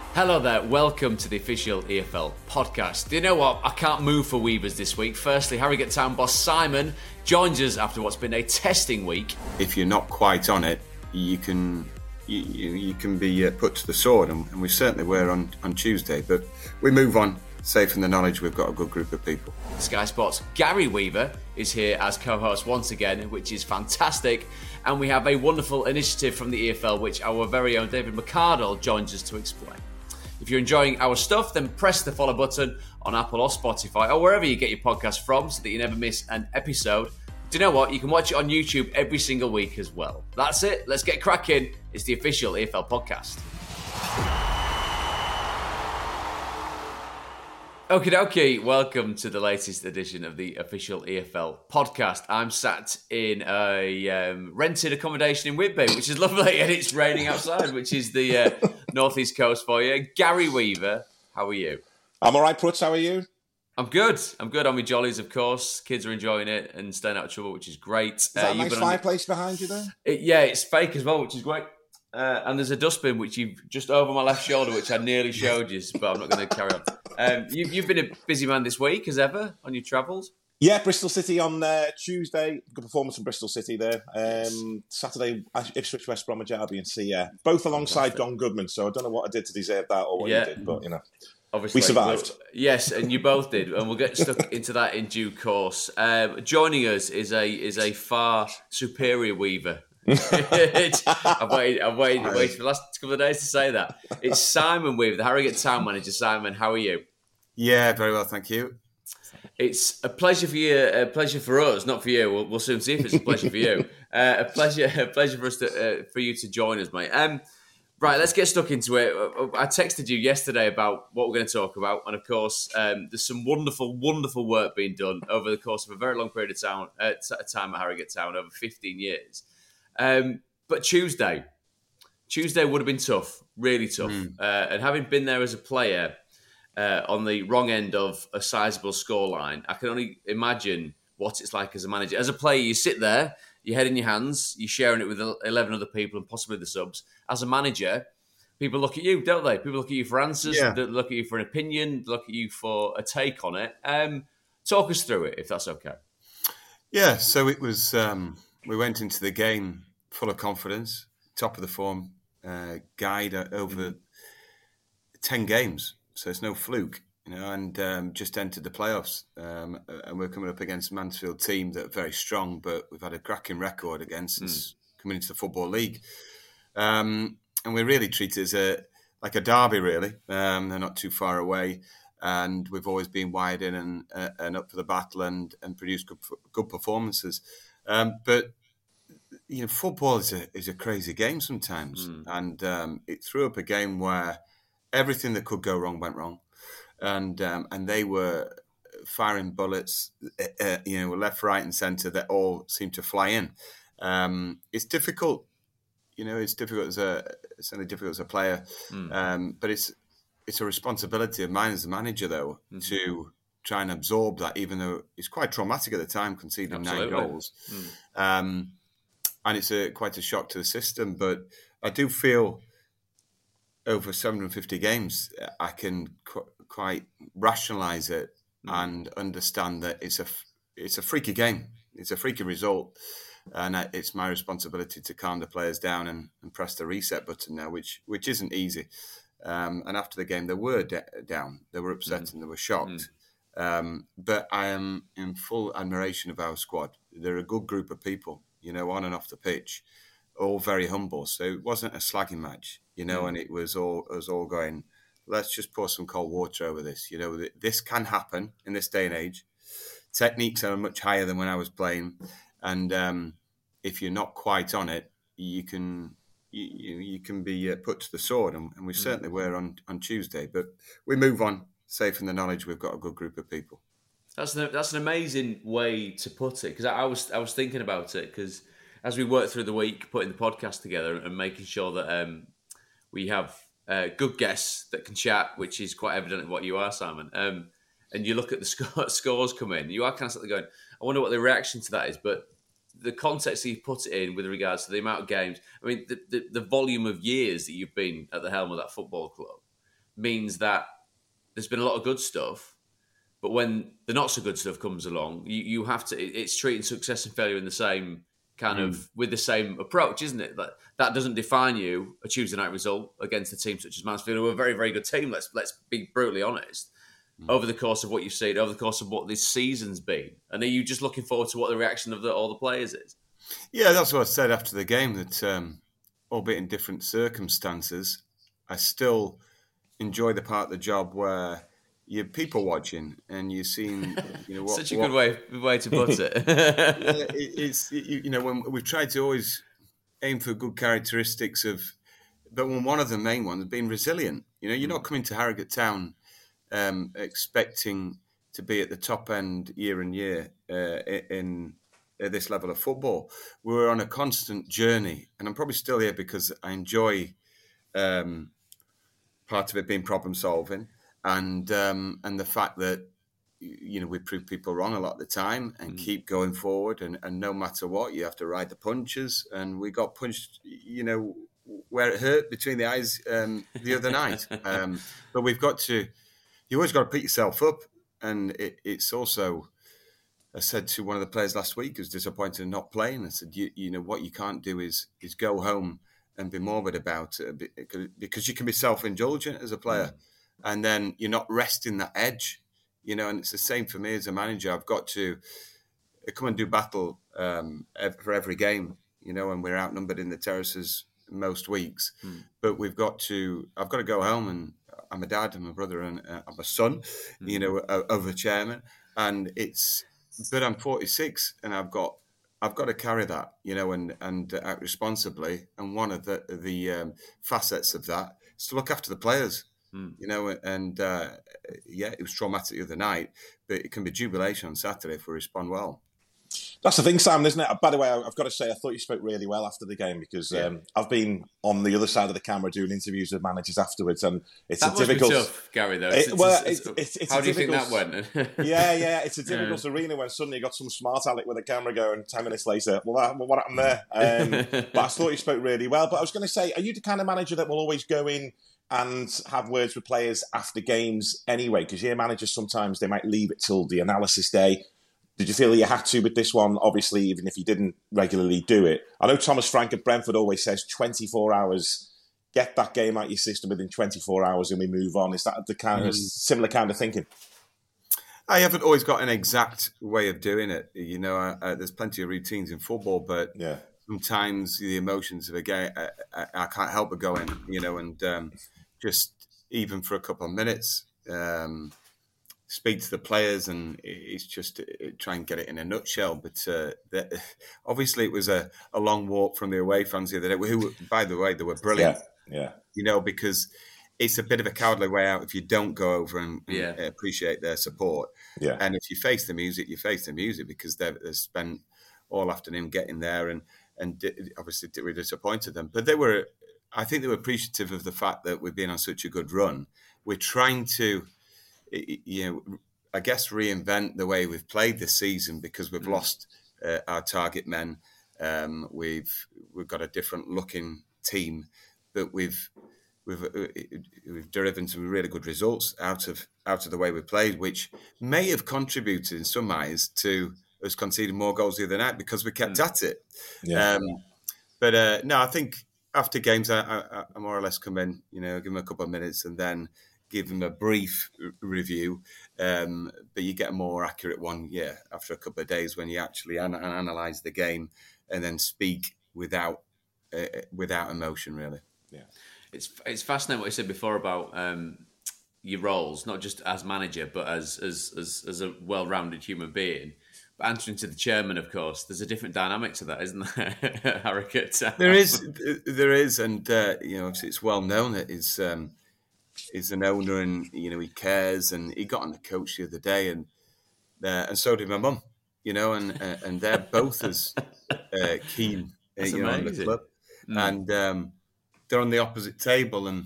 Hello there, welcome to the official EFL podcast. Do you know what? I can't move for Weavers this week. Firstly, Harrogate Town boss Simon joins us after what's been a testing week. If you're not quite on it, you can be put to the sword, and we certainly were on Tuesday. But we move on, safe in the knowledge we've got a good group of people. Sky Sports' Gary Weaver is here as co-host once again, which is fantastic. And we have a wonderful initiative from the EFL, which our very own David McCardle joins us to explain. If you're enjoying our stuff, then press the follow button on Apple or Spotify or wherever you get your podcast from so that you never miss an episode. Do you know what? You can watch it on YouTube every single week as well. That's it. Let's get cracking. It's the official EFL podcast. Okie dokie, welcome to the latest edition of the official EFL podcast. I'm sat in a rented accommodation in Whitby, which is lovely, and it's raining outside, which is the northeast coast for you. Gary Weaver, how are you? I'm all right, Prutz, how are you? I'm good. I'm with jollies, of course. Kids are enjoying it and staying out of trouble, which is great. Is that a nice fireplace behind you there? Yeah, it's fake as well, which is great. And there's a dustbin, which you've just over my left shoulder, which I nearly showed you, but I'm not going to carry on. You've been a busy man this week, as ever, on your travels. Yeah, Bristol City on Tuesday. Good performance from Bristol City there. Saturday, Ipswich, West Bromwich Albion. So yeah, both alongside Don Goodman. So I don't know what I did to deserve that or what you did, but you know, obviously we survived. Yes, and you both did, and we'll get stuck into that in due course. Joining us is a far superior Weaver. I've waited for the last couple of days to say that. It's Simon Weaver, the Harrogate Town manager. Simon, how are you? Yeah, very well, thank you. It's a pleasure for you, a pleasure for us, not for you. We'll soon see if it's a pleasure for you. A pleasure for us for you to join us, mate. Right, let's get stuck into it. I texted you yesterday about what we're going to talk about, and of course, there's some wonderful, wonderful work being done over the course of a very long period of time at Harrogate Town, over 15 years. But Tuesday would have been tough, really tough. And having been there as a player on the wrong end of a sizable scoreline, I can only imagine what it's like as a manager. As a player, you sit there, your head in your hands, you're sharing it with 11 other people and possibly the subs. As a manager, people look at you, don't they? People look at you for answers, they look at you for an opinion, look at you for a take on it. Talk us through it, if that's okay. Yeah, so it was, we went into the game full of confidence, top of the form, guide over 10 games. So it's no fluke, you know, and just entered the playoffs. And we're coming up against a Mansfield team that are very strong, but we've had a cracking record against us coming into the Football League. And we really treat it as like a derby, really. They're not too far away. And we've always been wide in and up for the battle and produce good performances. But you know, football is a crazy game sometimes, and it threw up a game where everything that could go wrong went wrong, and they were firing bullets, left, right, and centre that all seemed to fly in. It's difficult, you know. It's certainly difficult as a player, but it's a responsibility of mine as a manager, though, to try and absorb that, even though it's quite traumatic at the time, conceding 9 goals. And it's quite a shock to the system. But I do feel over 750 games, I can quite rationalise it and understand that it's a freaky game. It's a freaky result. And it's my responsibility to calm the players down and press the reset button now, which isn't easy. And after the game, they were down. They were upset and they were shocked. But I am in full admiration of our squad. They're a good group of people, you know, on and off the pitch, all very humble. So it wasn't a slagging match, you know, and it was all going, let's just pour some cold water over this. You know, this can happen in this day and age. Techniques are much higher than when I was playing. And if you're not quite on it, you can be put to the sword. And we certainly were on Tuesday. But we move on, safe in the knowledge we've got a good group of people. That's an amazing way to put it, because I was thinking about it, because as we work through the week, putting the podcast together and making sure that we have good guests that can chat, which is quite evident in what you are, Simon. And you look at the scores come in, you are kind of sort of going, I wonder what the reaction to that is. But the context that you put it in with regards to the amount of games, I mean, the volume of years that you've been at the helm of that football club, means that there's been a lot of good stuff, but when the not so good stuff comes along, you have to. It's treating success and failure in the same kind of with the same approach, isn't it? That doesn't define you a Tuesday night result against a team such as Mansfield, who are a very, very good team. Let's be brutally honest. Over the course of what you've seen, over the course of what this season's been, and are you just looking forward to what the reaction of all the players is? Yeah, that's what I said after the game. That albeit in different circumstances, I still enjoy the part of the job where you're people watching and you're seeing, what, such a good way to put it. It's when we've tried to always aim for good characteristics but when one of the main ones being resilient. You're not coming to Harrogate Town expecting to be at the top end year and year in this level of football. We're on a constant journey, and I'm probably still here because I enjoy part of it being problem solving. And the fact that we prove people wrong a lot of the time and keep going forward, and no matter what, you have to ride the punches. And we got punched, where it hurt between the eyes the other night. But we've got to. You always got to pick yourself up, and it's also. I said to one of the players last week who's disappointed in not playing. I said, what you can't do is go home and be morbid about it, because you can be self-indulgent as a player. And then you're not resting that edge, and it's the same for me as a manager. I've got to come and do battle for every game, and we're outnumbered in the terraces most weeks. But I've got to go home, and I'm a dad, I'm a brother, and I'm a son, of a chairman. And but I'm 46, and I've got to carry that, and act responsibly. And one of the facets of that is to look after the players. It was traumatic the other night, but it can be jubilation on Saturday if we respond well. That's the thing, Simon, isn't it? By the way, I've got to say, I thought you spoke really well after the game, because I've been on the other side of the camera doing interviews with managers afterwards, and it's that a difficult. Must be tough, Gary. Though. How do you think that went? Yeah, it's a difficult arena when suddenly you got some smart aleck with a camera going 10 minutes later. Well, what happened there? But I thought you spoke really well. But I was going to say, are you the kind of manager that will always go in and have words with players after games anyway? Because your managers sometimes they might leave it till the analysis day. Did you feel you had to with this one? Obviously, even if you didn't regularly do it. I know Thomas Frank at Brentford always says 24 hours, get that game out your system within 24 hours and we move on. Is that the kind of similar kind of thinking? I haven't always got an exact way of doing it. There's plenty of routines in football, but sometimes the emotions of a game, I can't help but go in, and just even for a couple of minutes, speak to the players, and it's just try and get it in a nutshell. But obviously it was a long walk from the away fans the other day, who, by the way, they were brilliant. Yeah. Because it's a bit of a cowardly way out if you don't go over and appreciate their support. Yeah. And if you face the music, you face the music, because they've spent all afternoon getting there, and obviously we disappointed them. But I think they were appreciative of the fact that we've been on such a good run. We're trying to, I guess, reinvent the way we've played this season, because we've lost our target men. We've got a different looking team, but we've driven some really good results out of the way we played, which may have contributed in some eyes to us conceding more goals the other night, because we kept at it. But no, I think after games, I more or less come in, give them a couple of minutes and then give them a brief review. But you get a more accurate one, after a couple of days, when you actually analyse the game and then speak without emotion, really. Yeah, it's fascinating what you said before about your roles, not just as manager, but as a well-rounded human being. But answering to the chairman, of course, there's a different dynamic to that, isn't there? Harrogate. There is, and obviously it's well known that he's an owner, and he cares, and he got on the coach the other day, and so did my mum, and they're both as keen, on the club, and they're on the opposite table, and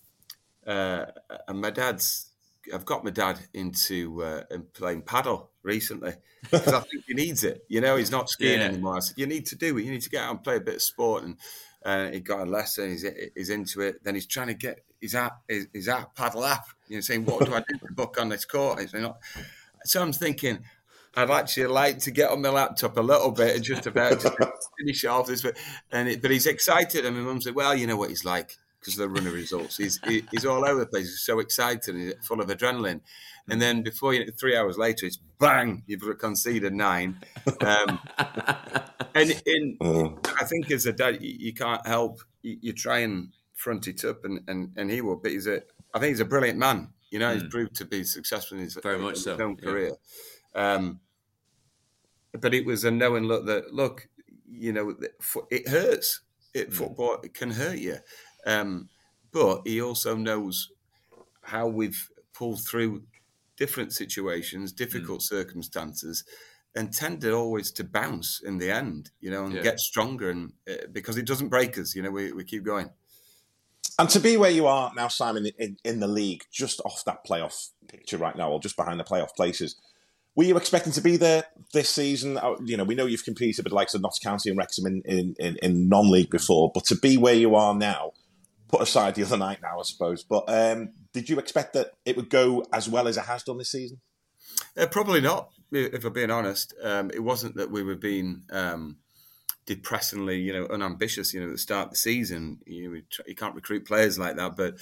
I've got my dad into playing paddle recently, because I think he needs it. He's not skiing anymore. I said, you need to do it. You need to get out and play a bit of sport. He got a lesson. He's into it. Then he's trying to get his paddle app. Saying, "What do I do to book on this court?" So I'm thinking, I'd actually like to get on my laptop a little bit and just about to finish off this. But he's excited, and my mum said, "Well, you know what he's like because of the run of results. He's all over the place. He's so excited, and full of adrenaline." And then before 3 hours later, it's bang! You've conceded 9. And I think as a dad, you can't help. You try and front it up, and he will. But I think he's a brilliant man. He's proved to be successful in his own career. But it was a knowing look that it hurts. Football can hurt you, but he also knows how we've pulled through different situations, difficult circumstances, and tended always to bounce in the end, and get stronger, and because it doesn't break us, we keep going. And to be where you are now, Simon, in the league, just off that playoff picture right now, or just behind the playoff places, were you expecting to be there this season? We know you've competed with the likes of Notts County and Wrexham in non-league before, but to be where you are now, put aside the other night now, I suppose, but did you expect that it would go as well as it has done this season? Probably not, if I'm being honest. It wasn't that we were being depressingly, unambitious, at the start of the season. You can't recruit players like that, but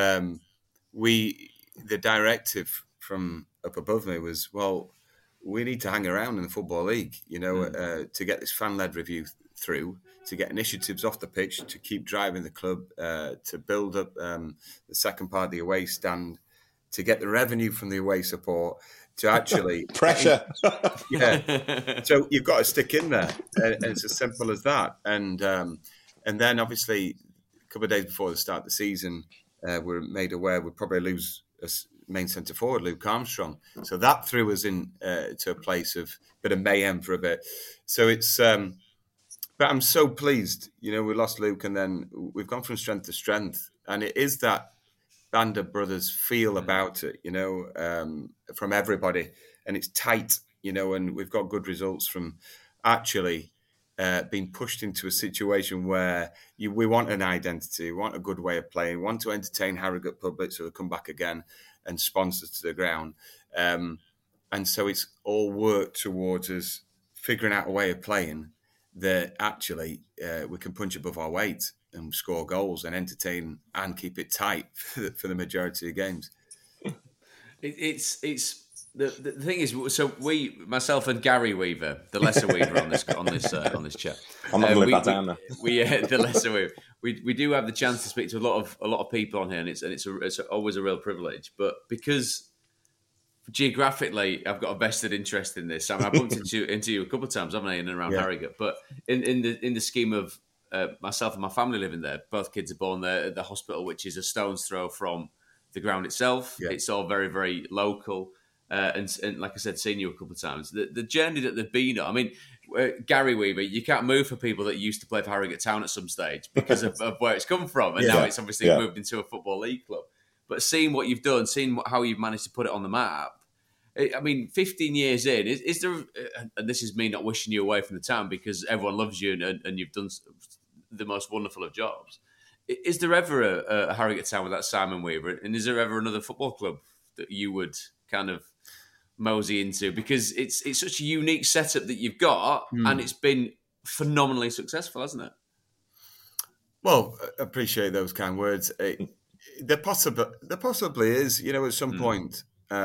the directive from up above me was, well, we need to hang around in the Football League, to get this fan-led review through, to get initiatives off the pitch, to keep driving the club, to build up the second part of the away stand, to get the revenue from the away support, to actually... Pressure! Yeah. So you've got to stick in there, and it's as simple as that. And then, obviously, a couple of days before the start of the season, we're made aware we'd probably lose a main centre forward, Luke Armstrong. So that threw us in to a place of bit of mayhem for a bit. So it's... but I'm so pleased, we lost Luke, and then we've gone from strength to strength. And it is that band of brothers feel about it, from everybody. And it's tight, and we've got good results from actually being pushed into a situation where we want an identity, we want a good way of playing, want to entertain Harrogate public so they'll come back again and sponsors to the ground. And so it's all worked towards us figuring out a way of playing that actually we can punch above our weight and score goals and entertain and keep it tight for the majority of games. It's the thing is, so myself and Gary Weaver, the lesser Weaver on this chat. I'm not going to live that down now. The lesser Weaver. We do have the chance to speak to a lot of people on here, and it's always a real privilege. But because geographically, I've got a vested interest in this. I bumped into you a couple of times, haven't I, in and around Harrogate. But in the scheme of myself and my family living there, both kids are born there at the hospital, which is a stone's throw from the ground itself. Yeah. It's all very, very local. And like I said, seen you a couple of times. The journey that they've been on, I mean, Gary Weaver, you can't move for people that used to play for Harrogate Town at some stage because of where it's come from. And now it's obviously moved into a Football League club. But seeing what you've done, seeing how you've managed to put it on the map, I mean, 15 years in, is there, and this is me not wishing you away from the town because everyone loves you and you've done the most wonderful of jobs. Is there ever a Harrogate Town without Simon Weaver? And is there ever another football club that you would kind of mosey into? Because it's such a unique setup that you've got and it's been phenomenally successful, hasn't it? Well, I appreciate those kind words. There possibly is, at some point.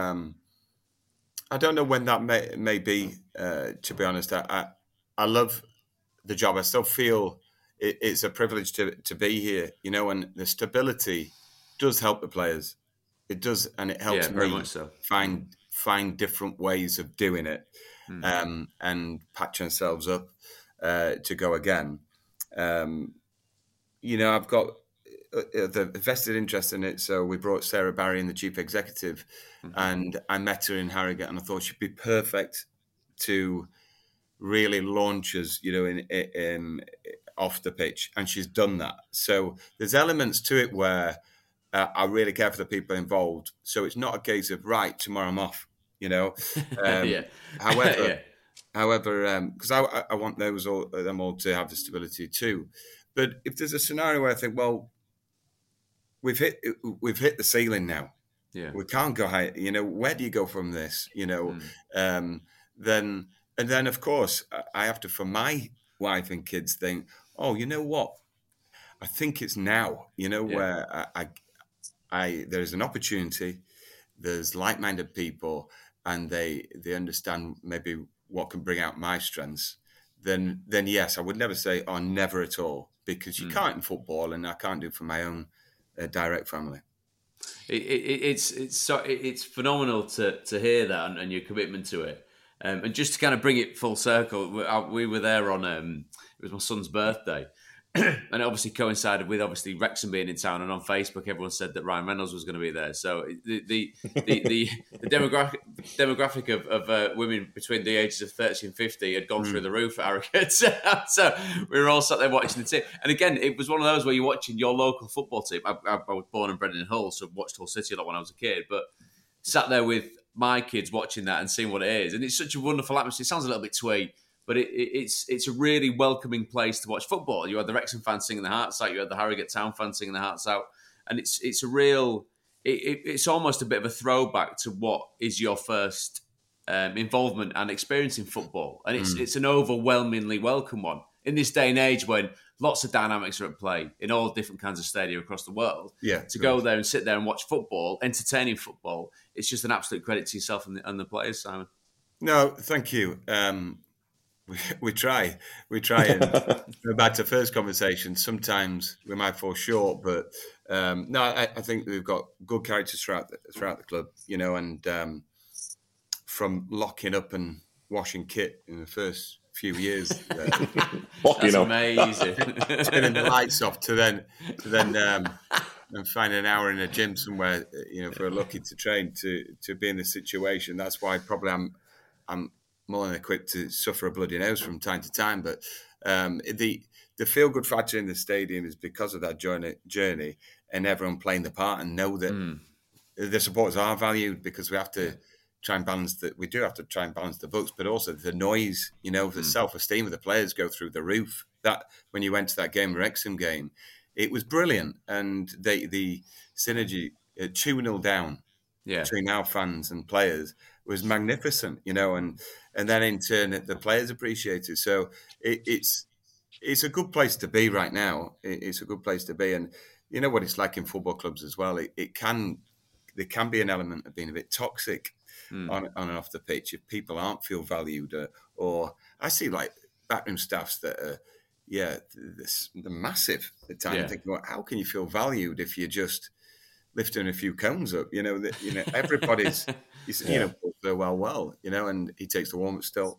I don't know when that may be, to be honest. I love the job. I still feel it's a privilege to be here, and the stability does help the players. It does, and it helps me much so. find different ways of doing it and patch ourselves up to go again. I've got the vested interest in it. So we brought Sarah Barry in, the chief executive, and I met her in Harrogate, and I thought she'd be perfect to really launch us, in off the pitch, and she's done that. So there's elements to it where I really care for the people involved. So it's not a case of right, tomorrow I'm off, However, because I want them all to have the stability too. But if there's a scenario where I think, well, we've hit the ceiling now. Yeah. We can't go higher. Where do you go from this? Then of course I have to, for my wife and kids, think, oh, you know what? I think it's now. Where I there's an opportunity. There's like-minded people, and they understand maybe what can bring out my strengths. Then yes, I would never say, oh, never at all, because you can't in football, and I can't do it for my own direct family. It's phenomenal to hear that and your commitment to it, and just to kind of bring it full circle. We were there on it was my son's birthday, and it obviously coincided with Wrexham being in town. And on Facebook, everyone said that Ryan Reynolds was going to be there. So the demographic of women between the ages of 30 and 50 had gone through the roof at Harrogate. So we were all sat there watching the team. And again, it was one of those where you're watching your local football team. I was born and bred in Hull, so watched Hull City a lot when I was a kid. But sat there with my kids watching that and seeing what it is. And it's such a wonderful atmosphere. It sounds a little bit twee, but it's a really welcoming place to watch football. You had the Wrexham fans singing their hearts out. You had the Harrogate Town fans singing their hearts out. And it's a real... It's almost a bit of a throwback to what is your first involvement and experience in football. And it's an overwhelmingly welcome one. In this day and age when lots of dynamics are at play in all different kinds of stadia across the world, to go there and sit there and watch football, entertaining football, it's just an absolute credit to yourself and the players, Simon. No, thank you. We try. And back to first conversation, sometimes we might fall short, but I think we've got good characters throughout the club, and from locking up and washing kit in the first few years, that's amazing. Turning the lights off to then and find an hour in a gym somewhere, if we're lucky to train to be in this situation. That's why probably I'm more than equipped to suffer a bloody nose from time to time. But the feel-good factor in the stadium is because of that journey and everyone playing the part and know that the supporters are valued, because we have to try and balance that. We do have to try and balance the books, but also the noise, the self-esteem of the players go through the roof. That when you went to that Wrexham game, it was brilliant. And the synergy, 2-0 down between our fans and players was magnificent, and then in turn the players appreciate it. So it's a good place to be right now. It's a good place to be, and you know what it's like in football clubs as well. There can be an element of being a bit toxic on and off the pitch if people aren't feel valued, or I see like backroom staffs that are they're massive at times. Yeah. Thinking, well, how can you feel valued if you're just lifting a few cones up? Everybody's well, and he takes the warm-up still.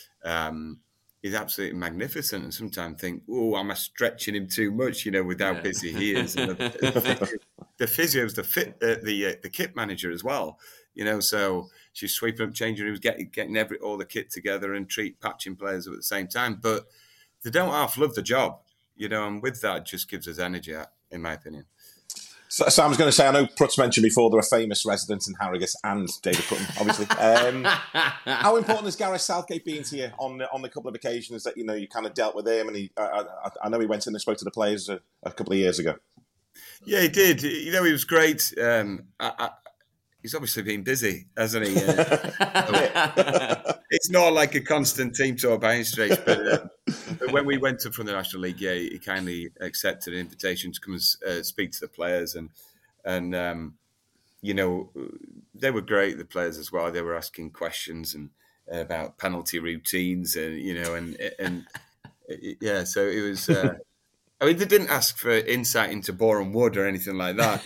He's absolutely magnificent, and sometimes think, oh, am I stretching him too much, with how busy he is. And the physio's the kit manager as well, so she's sweeping up changing rooms, getting all the kit together and patching players up at the same time. But they don't half love the job, and with that, it just gives us energy, in my opinion. So I was going to say, I know Prutz mentioned before there are famous residents in Harrogate and David Cutton, obviously. How important has Gareth Southgate been to you on the couple of occasions that you kind of dealt with him? And I know he went in and spoke to the players a couple of years ago. Yeah, he did. He was great. He's obviously been busy, hasn't he? It's not like a constant team tour by any stretch, but when we went from the National League, he kindly accepted an invitation to come and speak to the players, and they were great. The players as well. They were asking questions and about penalty routines, So it was. They didn't ask for insight into Boreham Wood or anything like that.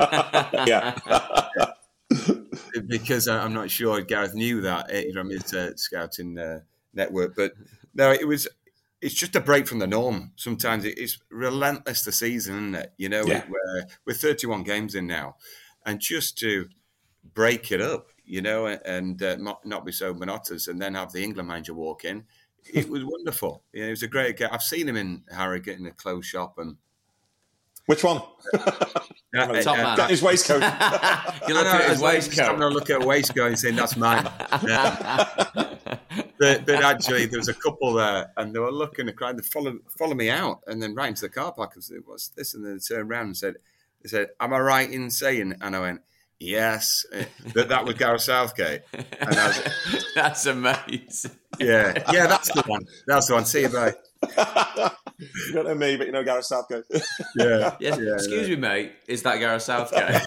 Because I'm not sure Gareth knew that from his scouting network. But no, it's just a break from the norm. Sometimes it's relentless the season, isn't it? We're 31 games in now. And just to break it up, and not be so monotonous, and then have the England manager walk in, it was wonderful. It was a great game. I've seen him in Harrogate in a clothes shop. And which one? Top man. Got his waistcoat. You look at his waistcoat. I'm going to look at a waistcoat and saying, that's mine. But actually, there was a couple there, and they were looking and crying. They follow me out, and then right into the car park. I said, "What's this?" And then they turned around and they said, "Am I right in saying?" And I went, "Yes." That was Gareth Southgate. And that's amazing. Yeah, that's the one. That's the one. See you, bye. You don't know me, but you know Gareth Southgate. Yeah. Excuse me, mate. Is that Gareth Southgate?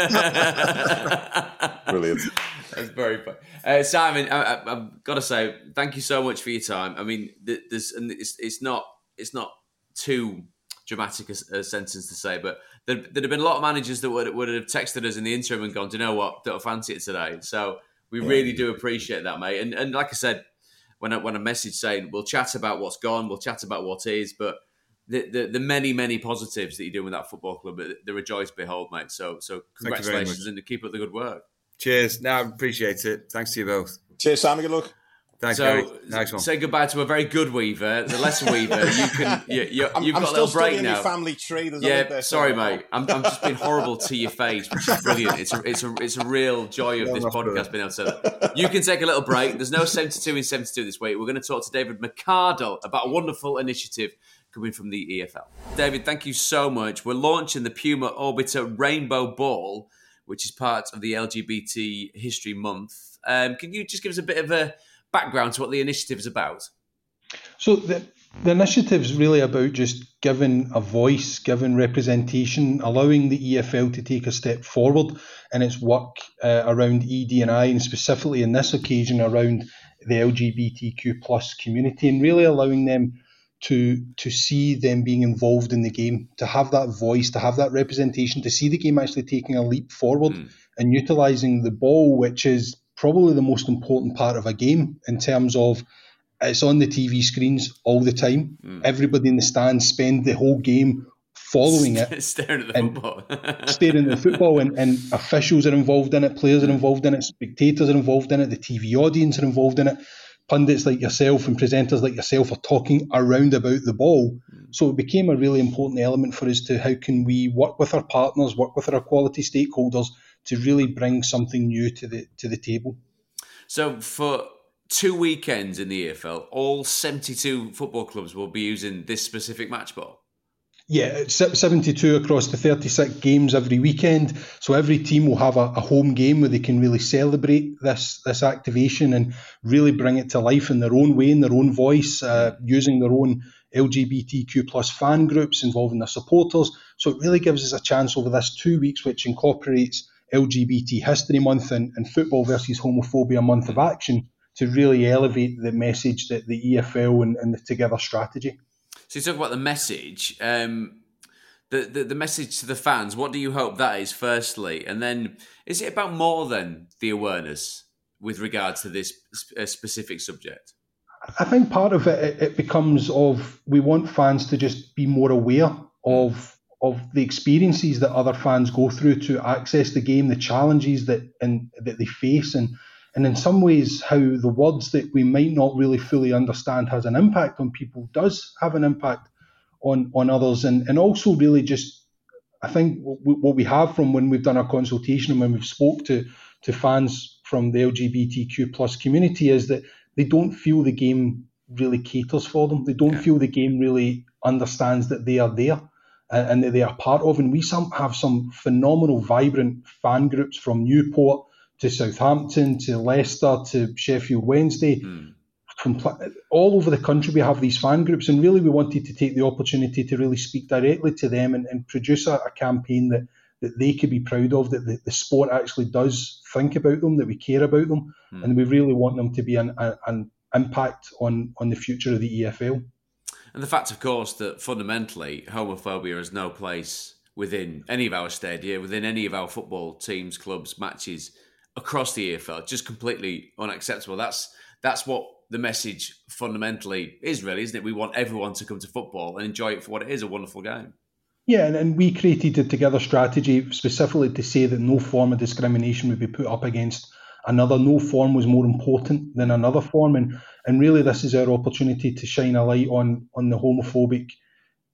Brilliant. That's very fun. Simon, I've got to say, thank you so much for your time. I mean, it's not too dramatic a sentence to say, but there'd have been a lot of managers that would have texted us in the interim and gone, "Do you know what? Don't fancy it today." So we really do appreciate that, mate. And like I said, when a message saying we'll chat about what's gone, we'll chat about what is, but the many positives that you're doing with that football club, they're a joy to behold, mate. So congratulations and keep up the good work. Cheers. No, I appreciate it. Thanks to you both. Cheers, Simon. Good luck. Thanks, Gary. Nice one. Say goodbye to a very good weaver, the lesser weaver. You've got a little break now. Your family tree. Sorry, mate. I'm just being horrible to your face, which is brilliant. It's a real joy of this podcast being able to say that. You can take a little break. There's no 72 in 72 this week. We're going to talk to David McArdle about a wonderful initiative coming from the EFL. David, thank you so much. We're launching the Puma Orbiter Rainbow Ball, which is part of the LGBT History Month. Can you just give us a bit of a background to what the initiative is about? So the initiative is really about just giving a voice, giving representation, allowing the EFL to take a step forward in its work around ED&I, and specifically in this occasion around the LGBTQ plus community, and really allowing them to see them being involved in the game, to have that voice, to have that representation, to see the game actually taking a leap forward and utilising the ball, which is probably the most important part of a game in terms of it's on the TV screens all the time. Everybody in the stands spend the whole game following it. Staring at the football. Staring at the football, and officials are involved in it, players are involved in it, spectators are involved in it, the TV audience are involved in it. Pundits like yourself and presenters like yourself are talking around about the ball. So it became a really important element for us to how can we work with our partners, work with our quality stakeholders to really bring something new to the table. So for 2 weekends in the EFL, all 72 football clubs will be using this specific match ball? Yeah, it's 72 across the 36 games every weekend. So every team will have a home game where they can really celebrate this activation and really bring it to life in their own way, in their own voice, using their own LGBTQ plus fan groups, involving their supporters. So it really gives us a chance over this 2 weeks, which incorporates LGBT History Month and Football versus Homophobia Month of Action, to really elevate the message that the EFL and the Together strategy. So you talk about the message, the message to the fans. What do you hope that is, firstly? And then is it about more than the awareness with regards to this specific subject? I think part of it becomes of we want fans to just be more aware of the experiences that other fans go through to access the game, the challenges that they face, and in some ways how the words that we might not really fully understand has an impact on people does have an impact on others, and also really just I think what we have from when we've done our consultation and when we've spoke to fans from the LGBTQ plus community is that they don't feel the game really caters for them. They don't feel the game really understands that they are there and that they are part of. And we have some phenomenal, vibrant fan groups from Newport to Southampton to Leicester to Sheffield Wednesday. From all over the country we have these fan groups, and really we wanted to take the opportunity to really speak directly to them and produce a campaign that they could be proud of, that the sport actually does think about them, that we care about them, and we really want them to be an impact on the future of the EFL. And the fact, of course, that fundamentally homophobia has no place within any of our stadia, within any of our football teams, clubs, matches across the EFL, just completely unacceptable. That's what the message fundamentally is, really, isn't it? We want everyone to come to football and enjoy it for what it is, a wonderful game. Yeah, and we created a Together strategy specifically to say that no form of discrimination would be put up against another. No form was more important than another form. And really this is our opportunity to shine a light on the homophobic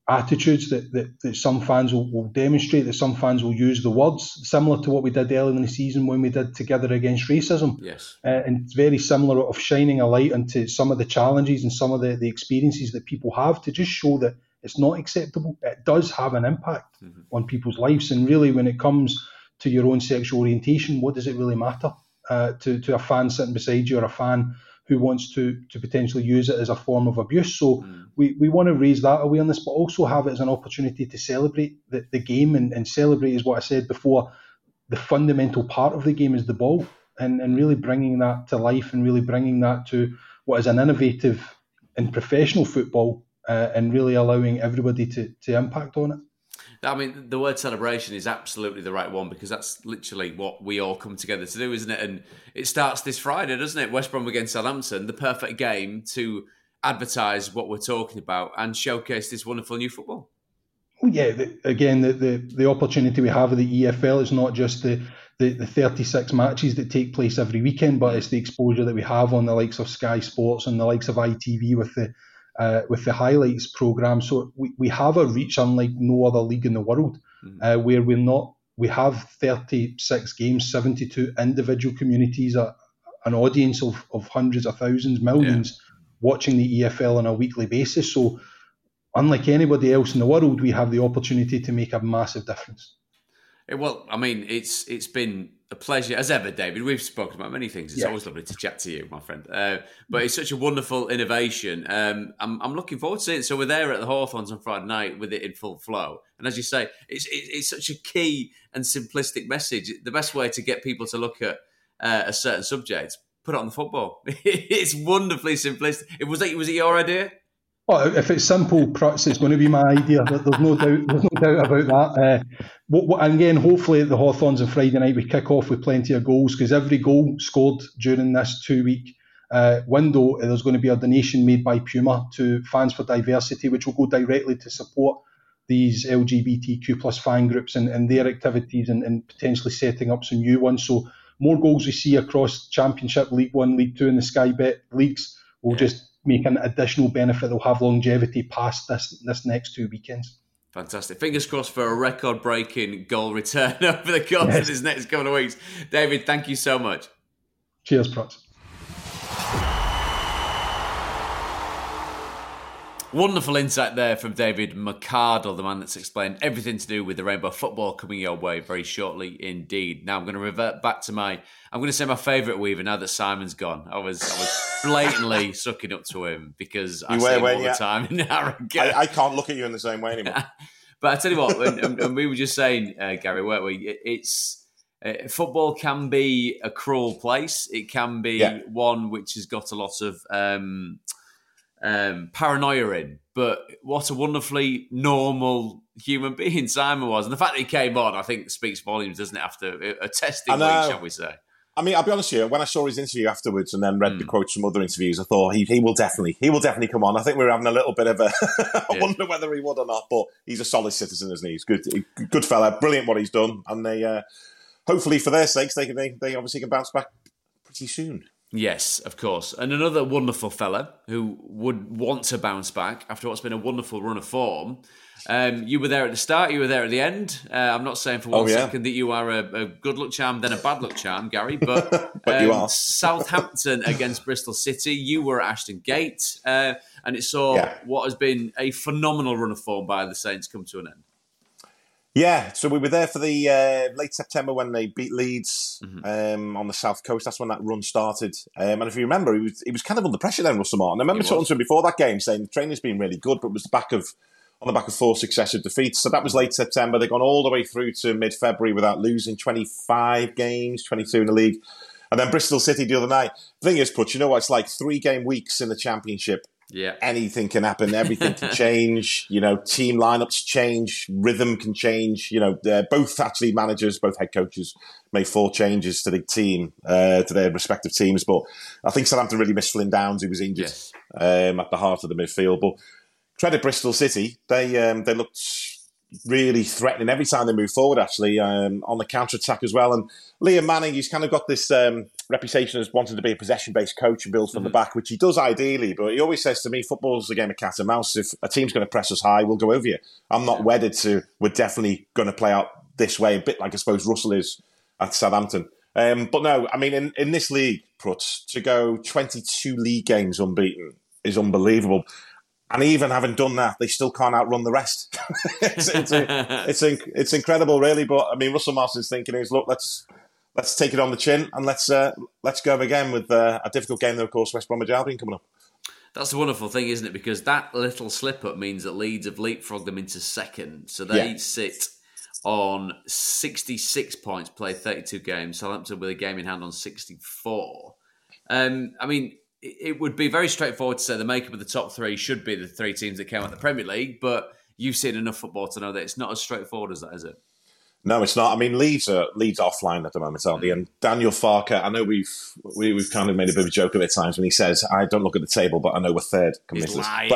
attitudes that some fans will demonstrate, that some fans will use the words, similar to what we did earlier in the season when we did Together Against Racism. Yes. And it's very similar of shining a light into some of the challenges and some of the experiences that people have to just show that it's not acceptable. It does have an impact on people's lives. And really, when it comes to your own sexual orientation, what does it really matter to a fan sitting beside you, or a fan who wants to potentially use it as a form of abuse? So we want to raise that awareness, but also have it as an opportunity to celebrate the game, and celebrate is what I said before. The fundamental part of the game is the ball, and really bringing that to life, and really bringing that to what is an innovative and professional football, and really allowing everybody to impact on it. I mean, the word celebration is absolutely the right one, because that's literally what we all come together to do, isn't it? And it starts this Friday, doesn't it? West Brom against Southampton, the perfect game to advertise what we're talking about and showcase this wonderful new football. Yeah, the opportunity we have with the EFL is not just the 36 matches that take place every weekend, but it's the exposure that we have on the likes of Sky Sports and the likes of ITV with the highlights programme. So we have a reach unlike no other league in the world, where we have 36 games, 72 individual communities, an audience of hundreds of thousands, millions watching the EFL on a weekly basis. So unlike anybody else in the world, we have the opportunity to make a massive difference. Well, I mean, it's been a pleasure, as ever, David. We've spoken about many things. It's always lovely to chat to you, my friend. But it's such a wonderful innovation. I'm looking forward to it. So we're there at the Hawthorns on Friday night with it in full flow. And as you say, it's such a key and simplistic message. The best way to get people to look at a certain subject, put it on the football. It's wonderfully simplistic. Was it your idea? Well, if it's simple, Prutz, it's going to be my idea. There's no doubt about that. And again, hopefully at the Hawthorns on Friday night, we kick off with plenty of goals, because every goal scored during this 2-week window, there's going to be a donation made by Puma to Fans for Diversity, which will go directly to support these LGBTQ plus fan groups and their activities, and potentially setting up some new ones. So more goals we see across Championship, League 1, League 2 and the Sky Bet leagues will just make an additional benefit. They'll have longevity past this next 2 weekends. Fantastic. Fingers crossed for a record-breaking goal return over the course of this next couple of weeks. David, thank you so much. Cheers, Prutz. Wonderful insight there from David McArdle, the man that's explained everything to do with the Rainbow Football coming your way very shortly indeed. Now I'm going to revert back to my favourite Weaver now that Simon's gone. I was blatantly sucking up to him because I see him all the time in Harrogate. I can't look at you in the same way anymore. But I tell you what, and we were just saying, Gary, weren't we? Football can be a cruel place. It can be one which has got a lot of paranoia in, but what a wonderfully normal human being Simon was, and the fact that he came on, I think, speaks volumes, doesn't it? After a testing week, shall we say? I mean, I'll be honest with you. When I saw his interview afterwards, and then read the quotes from other interviews, I thought he will definitely come on. I think we were having a little bit of a I wonder whether he would or not, but he's a solid citizen, isn't he? He's good fella, brilliant what he's done, and they hopefully for their sakes they obviously can bounce back pretty soon. Yes, of course. And another wonderful fella who would want to bounce back after what's been a wonderful run of form. You were there at the start, you were there at the end. I'm not saying for one second that you are a good luck charm, then a bad luck charm, Gary, but, but you are. Southampton against Bristol City, you were at Ashton Gate, and it saw what has been a phenomenal run of form by the Saints come to an end. Yeah, so we were there for the late September when they beat Leeds on the South Coast. That's when that run started. And if you remember, he was kind of under pressure then, Russell Martin. I remember talking to him before that game saying the training's been really good, but it was on the back of 4 successive defeats. So that was late September. They'd gone all the way through to mid-February without losing 25 games, 22 in the league. And then Bristol City the other night. The thing is, Putz, you know what? It's like 3-game weeks in the Championship. Yeah, anything can happen. Everything can change. You know, team lineups change, rhythm can change. You know, both actually managers, both head coaches made 4 changes to the team, to their respective teams. But I think Southampton really missed Flynn Downs, who was injured at the heart of the midfield. But credit Bristol City, they looked really threatening every time they move forward, actually, on the counter-attack as well. And Liam Manning, he's kind of got this reputation as wanting to be a possession-based coach and build from the back, which he does ideally, but he always says to me, football's a game of cat and mouse. If a team's going to press us high, we'll go over you. I'm not wedded to, we're definitely going to play out this way, a bit like I suppose Russell is at Southampton. But no, I mean, in this league, Prutz, to go 22 league games unbeaten is unbelievable. And even having done that, they still can't outrun the rest. It's incredible, really. But I mean, Russell Martin's thinking is, look, let's take it on the chin and let's go again with a difficult game, though, of course, West Bromwich Albion coming up. That's the wonderful thing, isn't it? Because that little slip-up means that Leeds have leapfrogged them into second. So they sit on 66 points, played 32 games. Southampton with a game in hand on 64. I mean, it would be very straightforward to say the makeup of the top three should be the three teams that came out of the Premier League, but you've seen enough football to know that it's not as straightforward as that, is it? No, it's not. I mean, Leeds are offline at the moment, aren't they? And Daniel Farke, I know we've kind of made a bit of a joke of it at times when he says, I don't look at the table, but I know we're third. He's lying.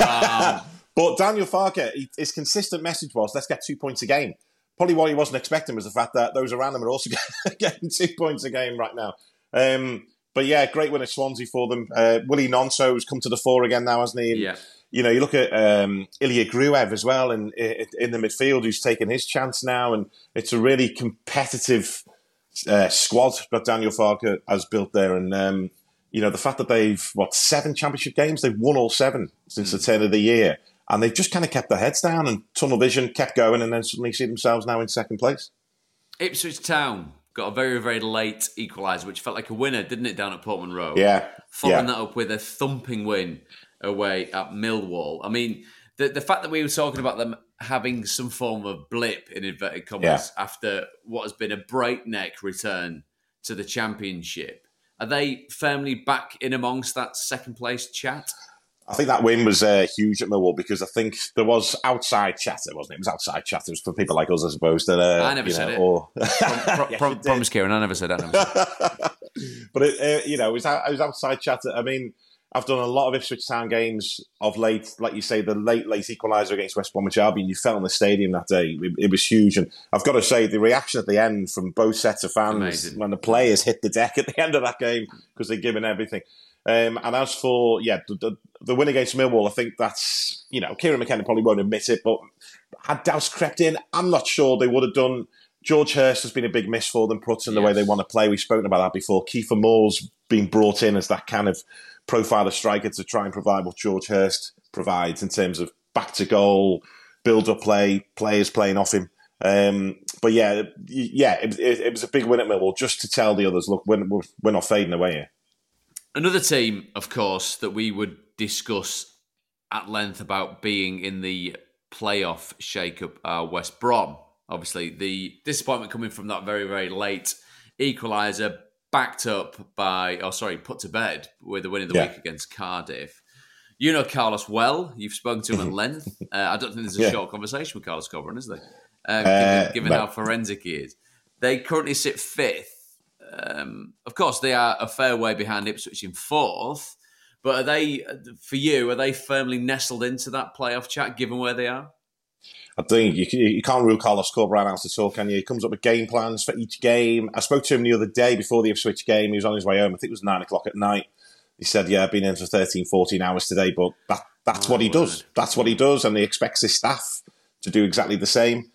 But Daniel Farke, his consistent message was, let's get 2 points a game. Probably what he wasn't expecting was the fact that those around him are also getting 2 points a game right now. But yeah, great win at Swansea for them. Willie Nonso has come to the fore again now, hasn't he? And, you know, you look at Ilya Gruev as well in the midfield, who's taken his chance now. And it's a really competitive squad that Daniel Farke has built there. And, you know, the fact that they've, 7 championship games? They've won all 7 since the turn of the year. And they've just kind of kept their heads down and tunnel vision, kept going, and then suddenly see themselves now in second place. Ipswich Town got a very, very late equaliser, which felt like a winner, didn't it, down at Portman Road? Yeah. Following that up with a thumping win away at Millwall. I mean, the fact that we were talking about them having some form of blip, in inverted commas, after what has been a breakneck return to the Championship, are they firmly back in amongst that second-place chat? I think that win was huge at Millwall because I think there was outside chatter, wasn't it? It was outside chatter. It was for people like us, I suppose. That I never said it. Or... promise, Kieran, I never said that. But it was outside chatter. I mean, I've done a lot of Ipswich Town games of late. Like you say, the late equaliser against West Bromwich Albion. You felt in the stadium that day. It was huge. And I've got to say, the reaction at the end from both sets of fans when the players hit the deck at the end of that game because they're giving everything. And as for, the win against Millwall, I think that's, Kieran McKenna probably won't admit it, but had doubts crept in, I'm not sure they would have done. George Hurst has been a big miss for them, Prutz, in the way they want to play. We've spoken about that before. Kiefer Moore's been brought in as that kind of profile of striker to try and provide what George Hurst provides in terms of back to goal, build-up play, players playing off him. But it was a big win at Millwall, just to tell the others, look, we're not fading away here. Another team, of course, that we would discuss at length about being in the playoff shake-up are West Brom. Obviously, the disappointment coming from that very, very late equaliser, put to bed with the win of the week against Cardiff. You know Carlos well. You've spoken to him at length. I don't think there's a short conversation with Carlos Cobran, is there? Given how forensic he is. They currently sit 5th. Of course, they are a fair way behind Ipswich in 4th, but are they firmly nestled into that playoff chat, given where they are? I think you can't rule Carlos Corberán out at all, can you? He comes up with game plans for each game. I spoke to him the other day before the Ipswich game. He was on his way home. I think it was 9 o'clock at night. He said, I've been in for 13, 14 hours today, but that's what he does. That's what he does, and he expects his staff to do exactly the same.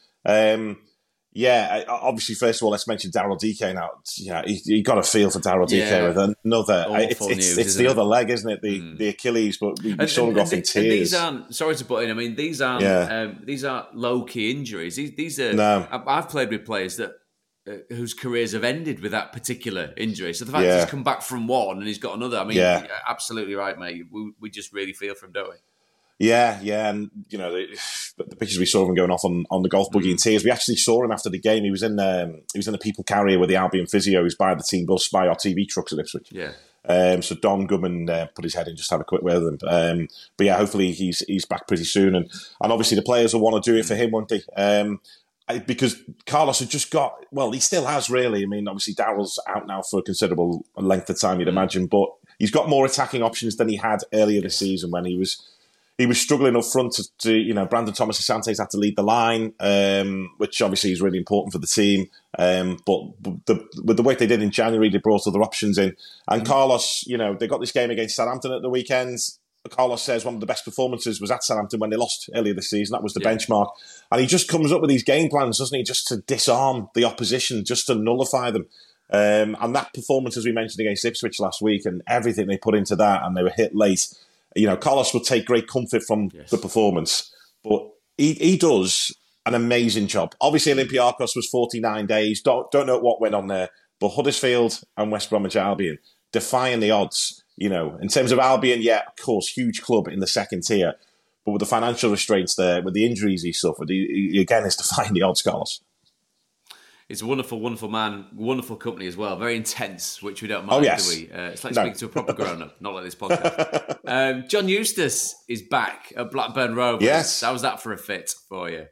Obviously, first of all, let's mention Daryl Dike now. You got a feel for Daryl Dike with another. It's the other leg, isn't it? The Achilles, but we sort of got in tears. These aren't. Sorry to put in. I mean, these aren't. These are low key injuries. These are. No. I've played with players that whose careers have ended with that particular injury. So the fact that he's come back from one and he's got another. I mean, absolutely right, mate. We just really feel for him, don't we? Yeah, and the pictures we saw of him going off on the golf buggy in tears. We actually saw him after the game. He was in a people carrier with the Albion physio. He was by the team bus, by our TV trucks at Ipswich. Yeah. So Don Goodman put his head in, just have a quick word with him. But yeah, hopefully he's back pretty soon. And obviously the players will want to do it for him, won't they? Because Carlos had just got, he still has really. I mean, obviously Daryl's out now for a considerable length of time, you'd imagine, but he's got more attacking options than he had earlier this season when he was he was struggling up front to Brandon Thomas Asante's had to lead the line, which obviously is really important for the team. But with the work they did in January, they brought other options in. And Carlos, they got this game against Southampton at the weekend. Carlos says one of the best performances was at Southampton when they lost earlier this season. That was the benchmark. And he just comes up with these game plans, doesn't he, just to disarm the opposition, just to nullify them. And that performance, as we mentioned, against Ipswich last week, and everything they put into that, and they were hit late. Carlos will take great comfort from the performance, but he does an amazing job. Obviously, Olympiacos was 49 days. Don't know what went on there, but Huddersfield and West Bromwich Albion defying the odds. In terms of Albion, of course, huge club in the second tier, but with the financial restraints there, with the injuries he suffered, he again is defying the odds, Carlos. He's a wonderful, wonderful man, wonderful company as well. Very intense, which we don't mind, do we? It's like speaking to a proper grown-up, not like this podcast. John Eustace is back at Blackburn Rovers. Yes. How was that for a fit for you?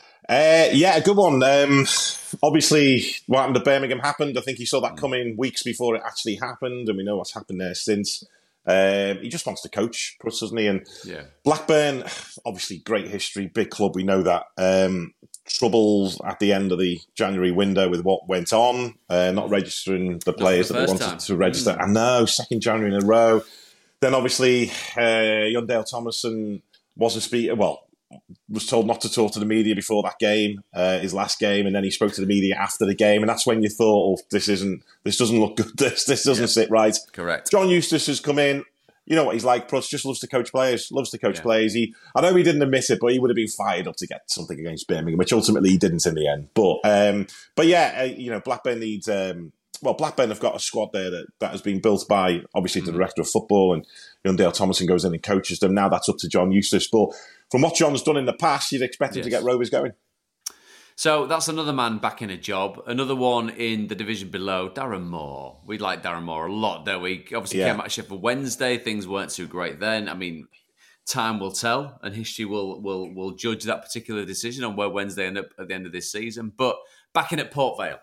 A good one. Obviously, what happened to Birmingham happened. I think he saw that coming weeks before it actually happened, and we know what's happened there since. He just wants to coach for us, doesn't he? And Blackburn, obviously, great history, big club, we know that. Troubles at the end of the January window with what went on, not registering the players that they wanted to register. I know, second January in a row. Then obviously, young Dale Thomason wasn't speaking. Well, was told not to talk to the media before that game, his last game, and then he spoke to the media after the game, and that's when you thought, this doesn't look good. This doesn't sit right. Correct. John Eustace has come in. You know what he's like, Prutz, just loves to coach players, players. I know he didn't admit it, but he would have been fired up to get something against Birmingham, which ultimately he didn't in the end. But Blackburn needs... Blackburn have got a squad there that has been built by, obviously, the director of football, and young Dale Thomason goes in and coaches them. Now that's up to John Eustace. But from what John's done in the past, you'd expect him to get Rovers going. So that's another man back in a job. Another one in the division below, Darren Moore. We like Darren Moore a lot, don't we? Obviously came out of Sheffield Wednesday. Things weren't too great then. I mean, time will tell, and history will judge that particular decision on where Wednesday end up at the end of this season. But back in at Port Vale.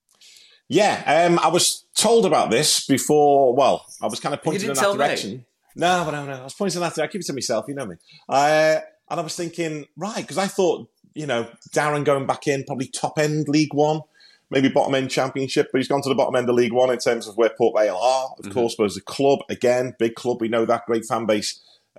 Yeah, I was told about this before. Well, I was kind of pointing in that direction. Me. No. I was pointing in that direction. I keep it to myself, you know me. And I was thinking, right, because I thought, Darren going back in, probably top end League One, maybe bottom end Championship, but he's gone to the bottom end of League One in terms of where Port Vale are. Of course, but as a club, again, big club, we know that, great fan base.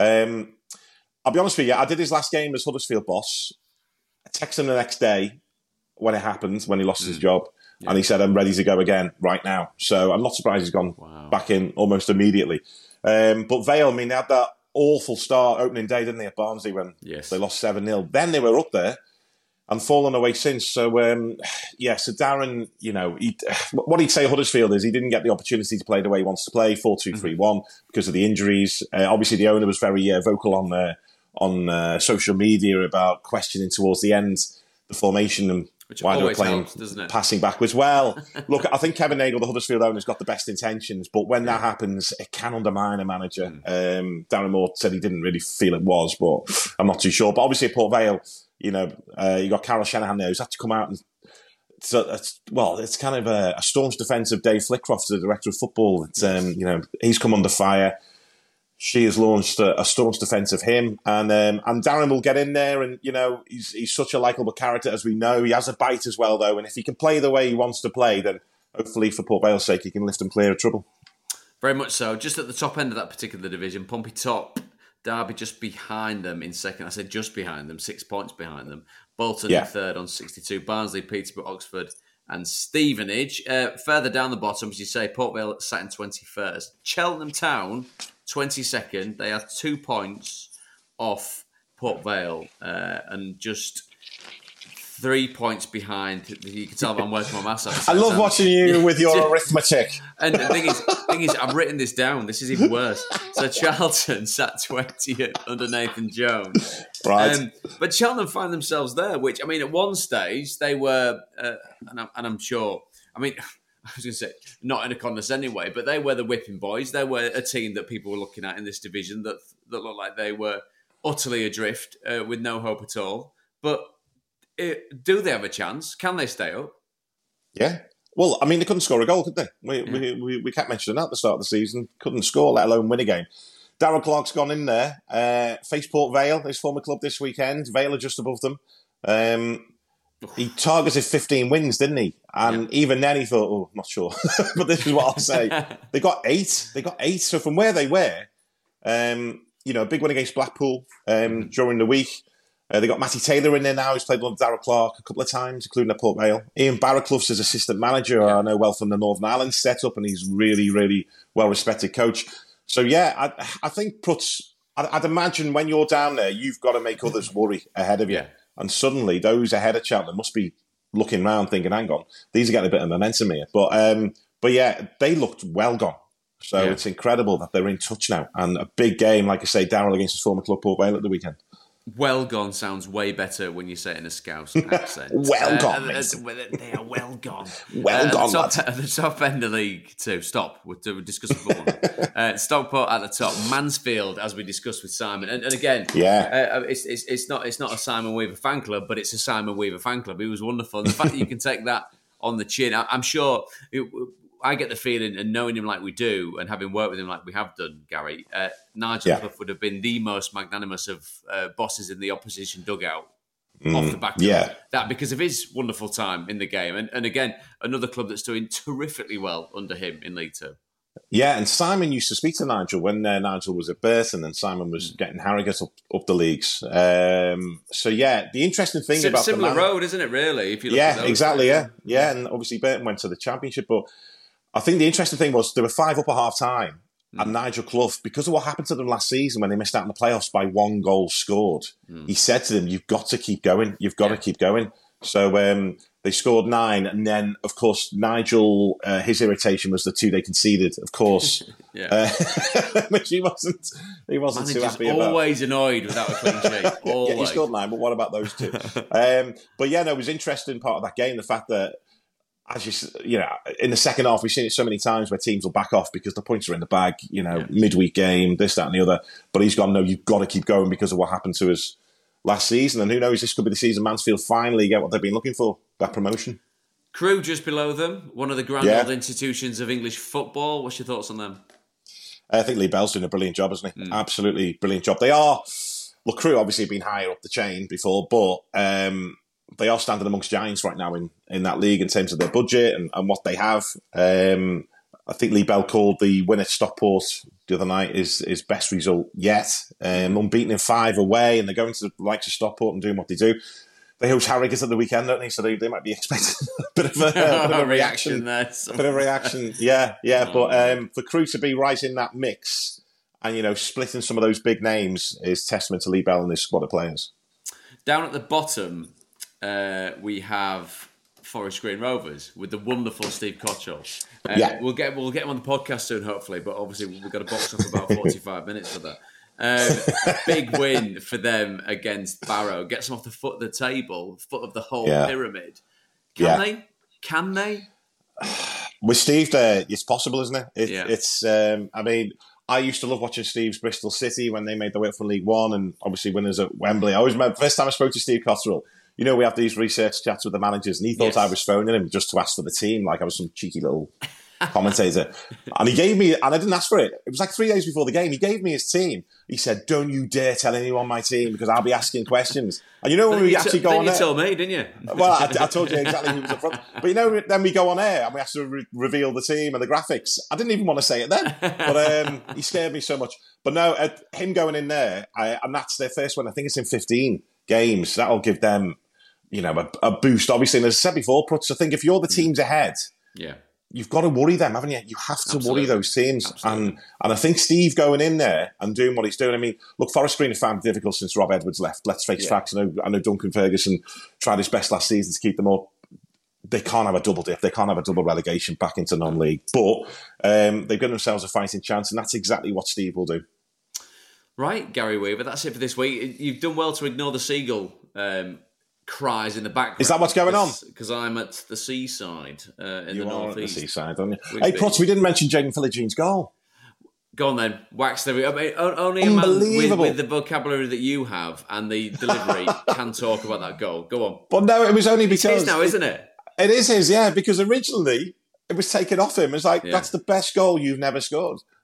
I'll be honest with you, I did his last game as Huddersfield boss. I texted him the next day when it happened, when he lost his job. Yeah. And he said, I'm ready to go again right now. So I'm not surprised he's gone back in almost immediately. But Vale, they had that awful start opening day, didn't they, at Barnsley when they lost 7-0. Then they were up there and fallen away since. So, so Darren, what he'd say Huddersfield is he didn't get the opportunity to play the way he wants to play, 4-2-3-1, because of the injuries. Obviously, the owner was very vocal on social media about questioning towards the end the formation and which why they were playing helps, doesn't it? Passing backwards. Well, look, I think Kevin Nagle, the Huddersfield owner, has got the best intentions, but when that happens, it can undermine a manager. Darren Moore said he didn't really feel it was, but I'm not too sure. But obviously at Port Vale, you got Carol Shanahan there who's had to come out and it's kind of a staunch defence of Dave Flitcroft, the director of football. He's come under fire. She has launched a staunch defence of him, and Darren will get in there, and he's such a likeable character, as we know. He has a bite as well, though, and if he can play the way he wants to play, then hopefully for Port Vale's sake, he can lift them clear of trouble. Very much so. Just at the top end of that particular division, Pompey top, Derby just behind them in second. I said just behind them, 6 points behind them. Bolton in third on 62. Barnsley, Peterborough, Oxford, and Stevenage. Further down the bottom, as you say, Port Vale sat in 21st. Cheltenham Town, 22nd. They are 2 points off Port Vale and just 3 points behind. You can tell I'm working my maths out. I love watching you with your arithmetic. And the thing is, I've written this down. This is even worse. So Charlton sat 20th under Nathan Jones. Right. But Cheltenham find themselves there, which, I mean, at one stage, they were, and I'm sure, I mean, I was going to say, not in a condescending way, but they were the whipping boys. They were a team that people were looking at in this division that looked like they were utterly adrift with no hope at all. But do they have a chance? Can they stay up? Yeah. Well, I mean, they couldn't score a goal, could they? We kept mentioning that at the start of the season. Couldn't score, let alone win a game. Darrell Clarke's gone in there. Faceport Vale, his former club this weekend. Vale are just above them. He targeted 15 wins, didn't he? And even then he thought, oh, not sure. But this is what I'll say. They got 8. So from where they were, a big win against Blackpool during the week. They got Matty Taylor in there now, who's played under Darrell Clarke a couple of times, including at Port Vale. Ian Barraclough's his assistant manager, I know well from the Northern Ireland setup, and he's really, really well-respected coach. So, yeah, I think I'd imagine when you're down there, you've got to make others worry ahead of you. Yeah. And suddenly, those ahead of Cheltenham must be looking around thinking, hang on, these are getting a bit of momentum here. But yeah, they looked well gone. So it's incredible that they're in touch now. And a big game, like I say, Darrell against his former club, Port Vale, at the weekend. Well gone sounds way better when you say it in a Scouse accent. Well gone, they are well gone. Well gone, lads. At the top end of the league, too. Stop. We're discussing football. Stockport at the top. Mansfield, as we discussed with Simon. And again, it's not a Simon Weaver fan club, but it's a Simon Weaver fan club. It was wonderful. And the fact that you can take that on the chin, I'm sure... I get the feeling, and knowing him like we do, and having worked with him like we have done, Gary, Nigel Clough would have been the most magnanimous of bosses in the opposition dugout off the back of that, because of his wonderful time in the game. And again, another club that's doing terrifically well under him in League Two. Yeah, and Simon used to speak to Nigel when Nigel was at Burton, and Simon was getting Harrogate up the leagues. So yeah, the interesting thing about similar road, isn't it? Really, if you look at those exactly, yeah, and obviously Burton went to the Championship, but I think the interesting thing was there were 5 up at half time, and Nigel Clough, because of what happened to them last season when they missed out in the playoffs by 1 goal scored, he said to them, "You've got to keep going. You've got to keep going." So they scored 9, and then of course Nigel, his irritation was the 2 they conceded. Of course, which he wasn't too happy about. Always annoyed without a clean sheet. Always. Yeah, he scored 9, but what about those 2? But yeah, no, it was interesting part of that game, the fact that, as you know, in the second half, we've seen it so many times where teams will back off because the points are in the bag, midweek game, this, that and the other. But he's gone, no, you've got to keep going because of what happened to us last season. And who knows, this could be the season Mansfield finally get what they've been looking for, that promotion. Crewe just below them, one of the grand old institutions of English football. What's your thoughts on them? I think Lee Bell's doing a brilliant job, isn't he? Absolutely brilliant job. They are, well, Crewe obviously have been higher up the chain before, but they are standing amongst giants right now in that league in terms of their budget and what they have. I think Lee Bell called the win at Stockport the other night his best result yet. Unbeaten in 5 away, and they're going to the likes of Stockport and doing what they do. They host Harrogate at the weekend, don't they? So they might be expecting a bit of a reaction there. A bit of a reaction, yeah. But for Crewe to be right in that mix and, splitting some of those big names is testament to Lee Bell and his squad of players. Down at the bottom, we have Forest Green Rovers with the wonderful Steve Cottrell. We'll get him on the podcast soon, hopefully. But obviously, we've got to box up about 45 minutes for that. Big win for them against Barrow. Gets them off the foot of the table, foot of the whole pyramid. Can they? With Steve there, it's possible, isn't it? It's. I mean, I used to love watching Steve's Bristol City when they made their way up from League One, and obviously winners at Wembley. I always remember the first time I spoke to Steve Cottrell. We have these research chats with the managers, and he thought I was phoning him just to ask for the team, like I was some cheeky little commentator. And he gave me, and I didn't ask for it. It was like 3 days before the game. He gave me his team. He said, "Don't you dare tell anyone my team because I'll be asking questions." And when we actually go on air, you told me, didn't you? Well, I told you exactly who was up front. But then we go on air and we have to reveal the team and the graphics. I didn't even want to say it then, but he scared me so much. But no, him going in there, and that's their first one. I think it's in 15 games. That'll give them, a boost. Obviously, and as I said before, Prutz, I think if you're the teams ahead, you've got to worry them, haven't you? You have to worry those teams. And I think Steve going in there and doing what he's doing, I mean, look, Forest Green have found it difficult since Rob Edwards left. Let's face facts. I know Duncan Ferguson tried his best last season to keep them up. They can't have a double dip. They can't have a double relegation back into non-league. But they've given themselves a fighting chance, and that's exactly what Steve will do. Right, Gary Weaver, that's it for this week. You've done well to ignore the seagull cries in the background. Is that what's going on? Because I'm at the seaside in the northeast. You are at the seaside, aren't you? Hey, Potts, we didn't mention Jaden Philogene goal. Go on then, wax the... I mean, only a man with the vocabulary that you have and the delivery can talk about that goal. Go on. But no, it was only because... It's his now, isn't it? It is his, yeah, because originally it was taken off him. It's like, that's the best goal you've never scored.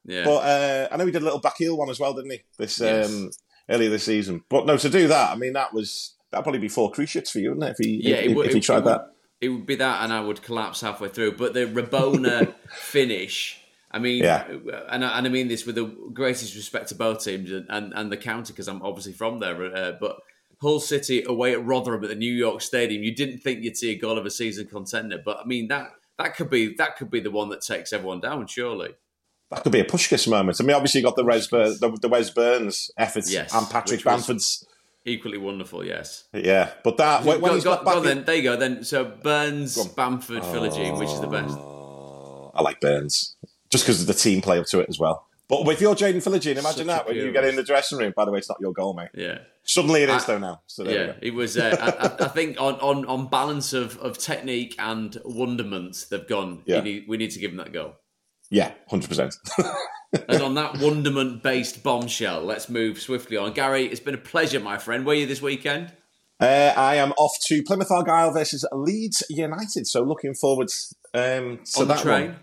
Yeah. But I know he did a little back heel one as well, didn't he? Earlier this season. But no, to do that, I mean, that'd probably be 4 cruciates for you, wouldn't it? If he tried that. It would be that, and I would collapse halfway through. But the Rabona finish, I mean, and I mean this with the greatest respect to both teams and the county, because I'm obviously from there. But Hull City away at Rotherham at the New York Stadium, you didn't think you'd see a goal of a season contender. But I mean, that could be the one that takes everyone down, surely. That could be a Puskás moment. I mean, obviously you got the Wes Burns efforts and Patrick Bamford's. Equally wonderful, yes. Yeah, but that... There you go, then. So Burns, Bamford, Philogene, which is the best? I like Burns. Just because of the team play up to it as well. But if you're Jaden Philogene, imagine that when you get in the dressing room. By the way, it's not your goal, mate. Yeah. Suddenly it is, though, now. So it was... I think on balance of technique and wonderment, they've gone, we need to give them that goal. Yeah, 100%. And on that wonderment-based bombshell, let's move swiftly on. Gary, it's been a pleasure, my friend. Where are you this weekend? I am off to Plymouth Argyle versus Leeds United, so looking forward to on the train.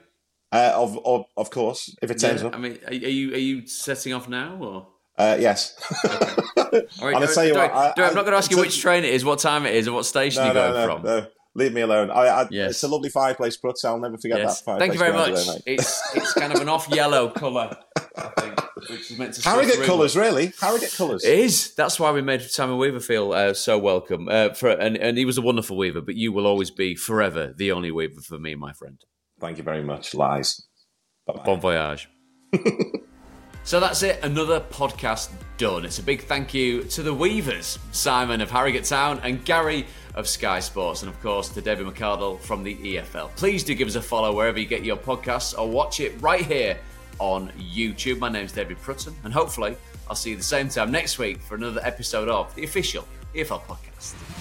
Of course, if it turns up. I mean, are you setting off now or? Yes. Okay. All right, I'm not going to ask you which train it is, what time it is, or what station you're going from. No. Leave me alone. It's a lovely fireplace, Brooks. I'll never forget that fireplace. Thank you very much. There, it's kind of an off-yellow colour, I think, which is meant to... Harrogate colours, really? Harrogate colours. It is. That's why we made Simon Weaver feel so welcome. And he was a wonderful Weaver, but you will always be forever the only Weaver for me, my friend. Thank you very much. Lies. Bye-bye. Bon voyage. So that's it, another podcast done. It's a big thank you to the Weavers, Simon of Harrogate Town and Gary of Sky Sports, and of course to David McArdle from the EFL. Please do give us a follow wherever you get your podcasts or watch it right here on YouTube. My name's David Prutton, and hopefully I'll see you the same time next week for another episode of the official EFL podcast.